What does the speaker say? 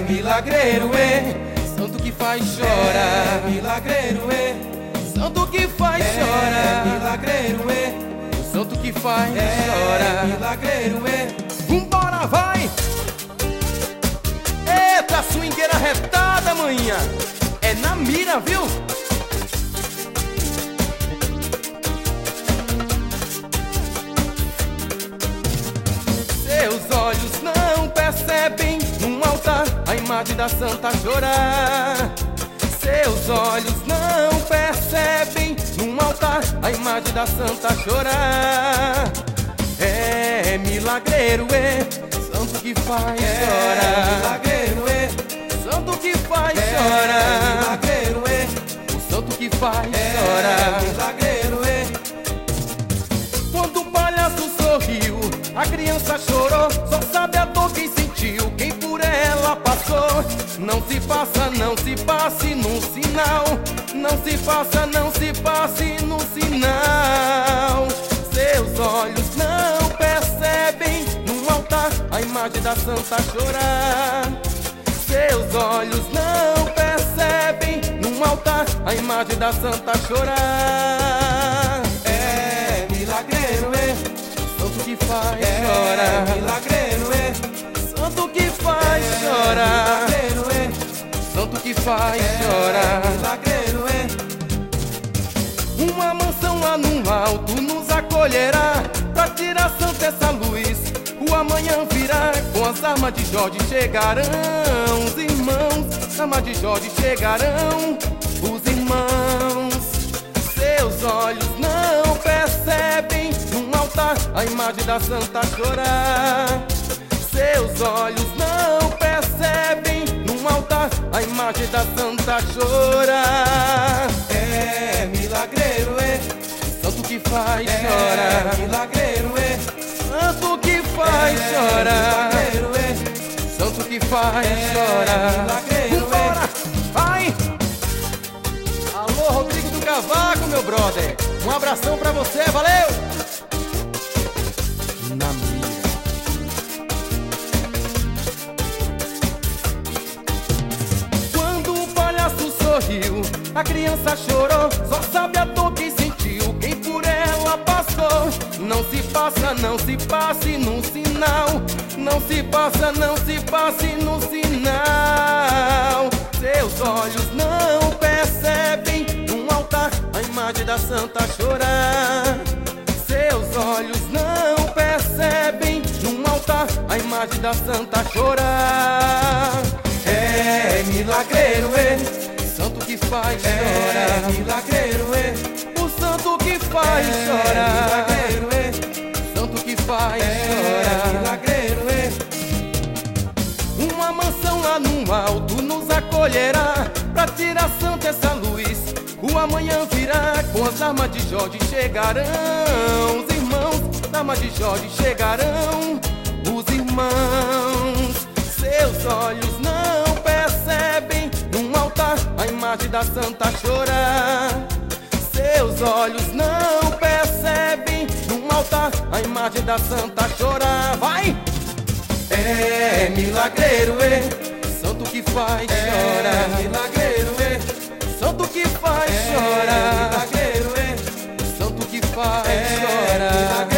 milagreiro, santo que faz chorar, milagreiro, santo que faz chorar, milagreiro, santo que faz chorar, milagreiro, vambora, vai! Eita, swingueira retada, manhã, é na mira, viu? Seus olhos não percebem num altar a imagem da santa chorar. Seus olhos não percebem num altar a imagem da santa chorar. É milagreiro, santo que faz chorar. milagreiro, Santo que faz chorar. milagreiro, O santo que faz chorar. milagreiro, Quando o palhaço sorriu, a criança chorou. Só sabe a dor quem sentiu, quem por ela passou. Não se passa, não se passe num sinal. Não se passa, não se passe num sinal. Seus olhos não percebem num altar a imagem da santa chorar. Seus olhos não percebem num altar a imagem da santa chorar. é milagreiro, Santo que faz chorar, milagreiro, santo que faz chorar, milagreiro, santo que faz chorar. milagreiro, Uma mansão lá no alto nos acolherá, pra tirar santa essa luz. O amanhã virá, com as armas de Jorge chegarão os irmãos. Armas de Jorge chegarão os irmãos. Seus olhos não percebem num altar a imagem da santa chorar. Seus olhos não percebem num altar a imagem da santa chorar. é milagreiro, Santo que faz chorar, milagreiro, santo que faz chorar, milagreiro, santo que faz chorar. milagreiro, Vambora, vai! Alô, Rodrigo do Cavaco, meu brother. Um abração pra você, valeu! Na mira. Quando o palhaço sorriu, a criança chorou. Só sabe a dor quem sentiu, quem por ela passou. Não se passa, não se passe num sinal. Não se passa, não se passe num sinal. Seus olhos não percebem num altar a imagem da santa chorar. Seus olhos não percebem num altar a imagem da santa chorar. é milagreiro, Santo que faz chorar, milagreiro, o santo que faz chorar, milagreiro, santo que faz chorar. milagreiro, Uma mansão lá no alto nos acolherá, pra tirar santa essa luz. O amanhã virá, com as armas de Jorge chegarão os irmãos. As armas de Jorge chegarão os irmãos. Seus olhos não percebem num altar a imagem da santa chorar. Seus olhos não percebem num altar a imagem da santa chorar. Vai! é milagreiro, Santo que faz chorar, milagreiro, santo que faz chorar, milagreiro, santo que faz chorar.